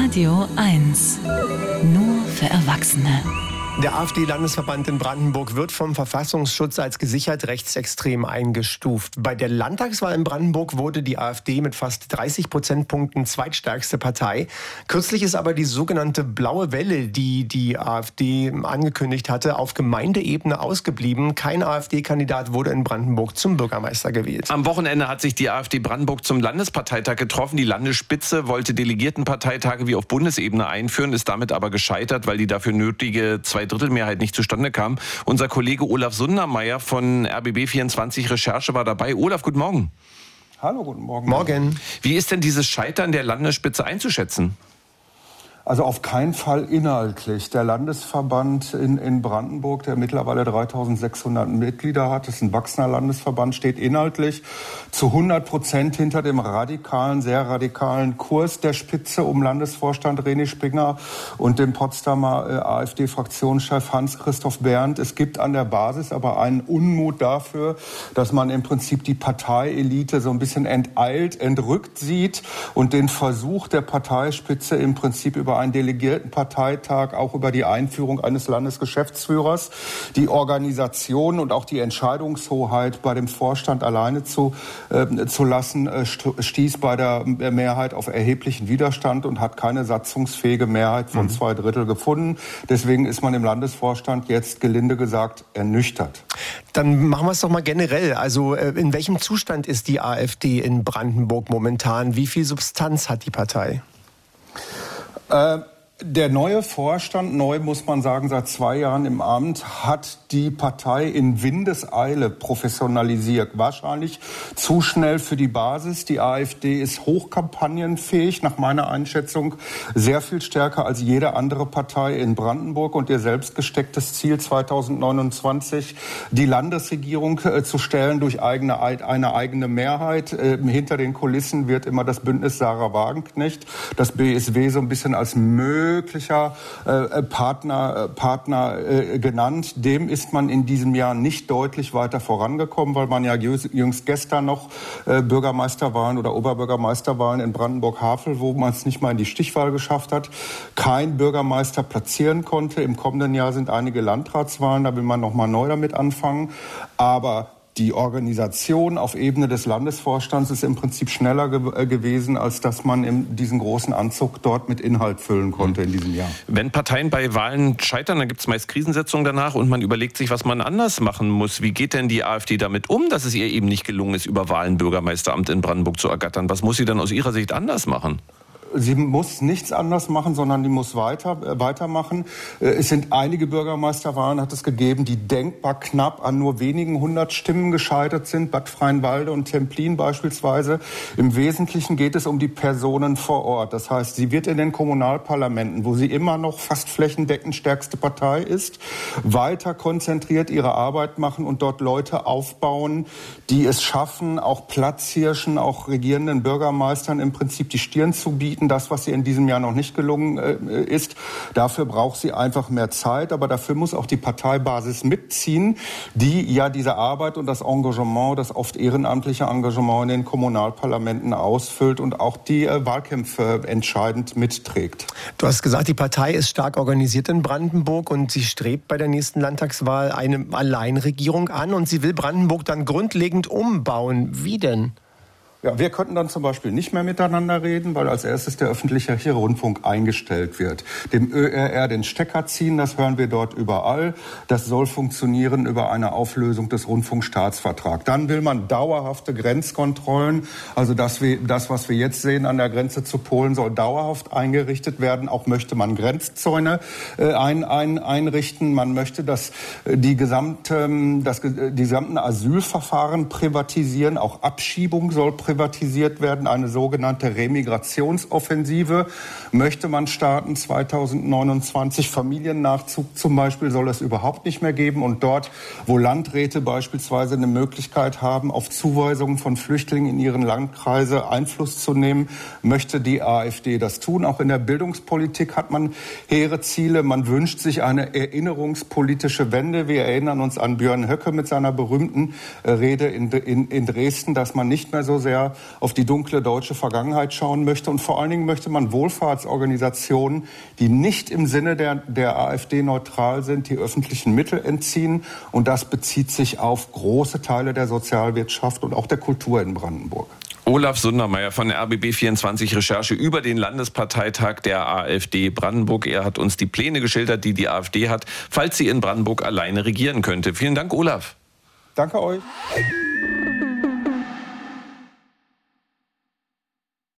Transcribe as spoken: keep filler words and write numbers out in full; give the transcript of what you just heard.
Radio eins. Nur für Erwachsene. Der AfD-Landesverband in Brandenburg wird vom Verfassungsschutz als gesichert rechtsextrem eingestuft. Bei der Landtagswahl in Brandenburg wurde die AfD mit fast dreißig Prozentpunkten zweitstärkste Partei. Kürzlich ist aber die sogenannte Blaue Welle, die die AfD angekündigt hatte, auf Gemeindeebene ausgeblieben. Kein AfD-Kandidat wurde in Brandenburg zum Bürgermeister gewählt. Am Wochenende hat sich die AfD Brandenburg zum Landesparteitag getroffen. Die Landesspitze wollte Delegiertenparteitage wie auf Bundesebene einführen, ist damit aber gescheitert, weil die dafür nötige zwei Drittelmehrheit nicht zustande kam. Unser Kollege Olaf Sundermeier von R B B vierundzwanzig Recherche war dabei. Olaf, guten Morgen. Hallo, guten Morgen. Morgen. Wie ist denn dieses Scheitern der Landesspitze einzuschätzen? Also auf keinen Fall inhaltlich. Der Landesverband in, in Brandenburg, der mittlerweile dreitausendsechshundert Mitglieder hat, ist ein wachsender Landesverband, steht inhaltlich zu hundert Prozent hinter dem radikalen, sehr radikalen Kurs der Spitze um Landesvorstand René Springer und dem Potsdamer äh, AfD-Fraktionschef Hans-Christoph Berndt. Es gibt an der Basis aber einen Unmut dafür, dass man im Prinzip die Parteielite so ein bisschen enteilt, entrückt sieht und den Versuch der Parteispitze im Prinzip über einen Delegiertenparteitag, auch über die Einführung eines Landesgeschäftsführers, die Organisation und auch die Entscheidungshoheit bei dem Vorstand alleine zu, äh, zu lassen, äh, stieß bei der Mehrheit auf erheblichen Widerstand und hat keine satzungsfähige Mehrheit von mhm. zwei Drittel gefunden. Deswegen ist man im Landesvorstand jetzt, gelinde gesagt, ernüchtert. Dann machen wir es doch mal generell. Also in welchem Zustand ist die AfD in Brandenburg momentan? Wie viel Substanz hat die Partei? Äh, der neue Vorstand, neu muss man sagen, seit zwei Jahren im Amt, hat die Partei in Windeseile professionalisiert. Wahrscheinlich zu schnell für die Basis. Die AfD ist hochkampagnenfähig, nach meiner Einschätzung sehr viel stärker als jede andere Partei in Brandenburg. Und ihr selbst gestecktes Ziel zweitausendneunundzwanzig, die Landesregierung äh, zu stellen durch eigene, eine eigene Mehrheit. Äh, hinter den Kulissen wird immer das Bündnis Sarah Wagenknecht, das B S W, so ein bisschen als möglicher äh, Partner, äh, Partner äh, genannt. Dem ist man in diesem Jahr nicht deutlich weiter vorangekommen, weil man ja jüngst gestern noch äh, Bürgermeisterwahlen oder Oberbürgermeisterwahlen in Brandenburg-Havel, wo man es nicht mal in die Stichwahl geschafft hat, kein Bürgermeister platzieren konnte. Im kommenden Jahr sind einige Landratswahlen, da will man noch mal neu damit anfangen. Aber die Organisation auf Ebene des Landesvorstands ist im Prinzip schneller ge- gewesen, als dass man in diesen großen Anzug dort mit Inhalt füllen konnte in diesem Jahr. Wenn Parteien bei Wahlen scheitern, dann gibt es meist Krisensetzungen danach und man überlegt sich, was man anders machen muss. Wie geht denn die AfD damit um, dass es ihr eben nicht gelungen ist, über Wahlen Bürgermeisteramt in Brandenburg zu ergattern? Was muss sie dann aus Ihrer Sicht anders machen? Sie muss nichts anders machen, sondern die muss weiter, äh, weitermachen. Äh, es sind einige Bürgermeisterwahlen, hat es gegeben, die denkbar knapp an nur wenigen hundert Stimmen gescheitert sind. Bad Freienwalde und Templin beispielsweise. Im Wesentlichen geht es um die Personen vor Ort. Das heißt, sie wird in den Kommunalparlamenten, wo sie immer noch fast flächendeckend stärkste Partei ist, weiter konzentriert ihre Arbeit machen und dort Leute aufbauen, die es schaffen, auch Platzhirschen, auch regierenden Bürgermeistern im Prinzip die Stirn zu bieten. Das, was ihr in diesem Jahr noch nicht gelungen äh, ist. Dafür braucht sie einfach mehr Zeit, aber dafür muss auch die Parteibasis mitziehen, die ja diese Arbeit und das Engagement, das oft ehrenamtliche Engagement in den Kommunalparlamenten ausfüllt und auch die äh, Wahlkämpfe entscheidend mitträgt. Du hast gesagt, die Partei ist stark organisiert in Brandenburg und sie strebt bei der nächsten Landtagswahl eine Alleinregierung an und sie will Brandenburg dann grundlegend umbauen. Wie denn? Ja, wir könnten dann zum Beispiel nicht mehr miteinander reden, weil als erstes der öffentliche Rundfunk eingestellt wird. Dem Ö R R den Stecker ziehen, das hören wir dort überall. Das soll funktionieren über eine Auflösung des Rundfunkstaatsvertrags. Dann will man dauerhafte Grenzkontrollen. Also das, das, was wir jetzt sehen an der Grenze zu Polen, soll dauerhaft eingerichtet werden. Auch möchte man Grenzzäune äh, ein, ein, einrichten. Man möchte, dass die, gesamte, das, die gesamten Asylverfahren privatisieren. Auch Abschiebung soll privatisiert privatisiert werden. Eine sogenannte Remigrationsoffensive möchte man starten zweitausendneunundzwanzig. Familiennachzug zum Beispiel soll es überhaupt nicht mehr geben. Und dort, wo Landräte beispielsweise eine Möglichkeit haben, auf Zuweisungen von Flüchtlingen in ihren Landkreise Einfluss zu nehmen, möchte die AfD das tun. Auch in der Bildungspolitik hat man hehre Ziele. Man wünscht sich eine erinnerungspolitische Wende. Wir erinnern uns an Björn Höcke mit seiner berühmten Rede in, in, in Dresden, dass man nicht mehr so sehr sehr auf die dunkle deutsche Vergangenheit schauen möchte. Und vor allen Dingen möchte man Wohlfahrtsorganisationen, die nicht im Sinne der, der AfD neutral sind, die öffentlichen Mittel entziehen. Und das bezieht sich auf große Teile der Sozialwirtschaft und auch der Kultur in Brandenburg. Olaf Sundermeier von der R B B vierundzwanzig Recherche über den Landesparteitag der AfD Brandenburg. Er hat uns die Pläne geschildert, die die AfD hat, falls sie in Brandenburg alleine regieren könnte. Vielen Dank, Olaf. Danke euch.